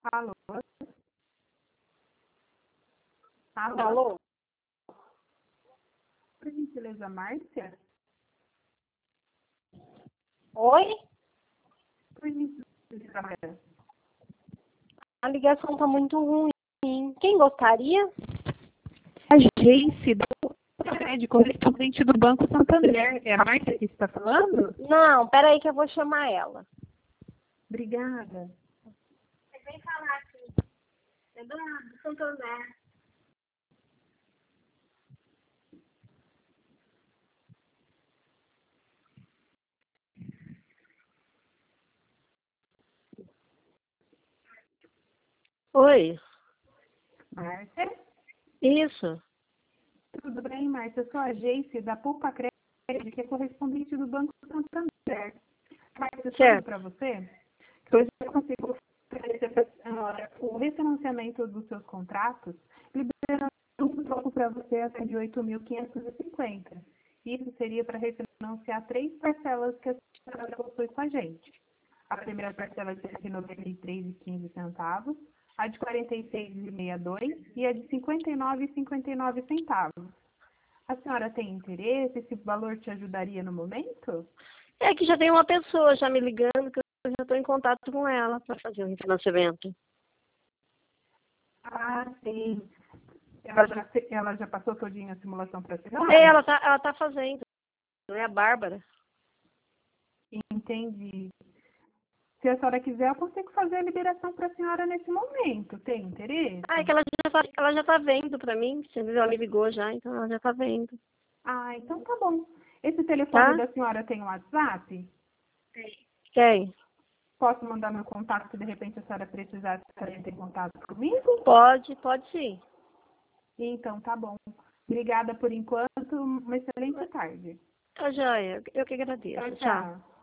Alô? Alô? Alô? Por gentileza, Márcia? Oi? Por gentileza, Márcia. A ligação tá muito ruim. Quem gostaria? A Geice, do prédio correspondente do Banco Santander. É a Márcia que está falando? Não, peraí que eu vou chamar ela. Obrigada. Você vem falar aqui. É do Santander. Oi, Márcia? isso. Tudo bem, Márcia? Eu sou a Geice, da Poupa Crédito, que é correspondente do Banco Santander. Márcia, eu Certo. para você que hoje eu consigo oferecer para a senhora o refinanciamento dos seus contratos, liberando um troco para você até de 8.550. Isso seria para refinanciar 3 parcelas que a senhora possui com a gente. A primeira parcela é de R$ 93,15, a de R$ 46,62 e a de R$ 59,59. A senhora tem interesse? Esse valor te ajudaria no momento? É que já tem uma pessoa já me ligando que eu já estou em contato com ela para fazer o refinanciamento. Ah, sim. Ela já passou todinha a simulação para a senhora? Ela tá fazendo. É a Bárbara. Entendi. Se a senhora quiser, eu consigo fazer a liberação para a senhora nesse momento. Tem interesse? Ah, é que ela já tá vendo para mim. Ela me ligou já, então ela já tá vendo. Ah, então tá bom. Esse telefone Tá? da senhora tem o WhatsApp? Tem. Posso mandar meu contato se de repente a senhora precisar entrar em contato comigo? Pode sim. Então tá bom. Obrigada por enquanto. Uma excelente tarde. Tá joia. Eu que Tchau, agradeço. Tchau. tchau.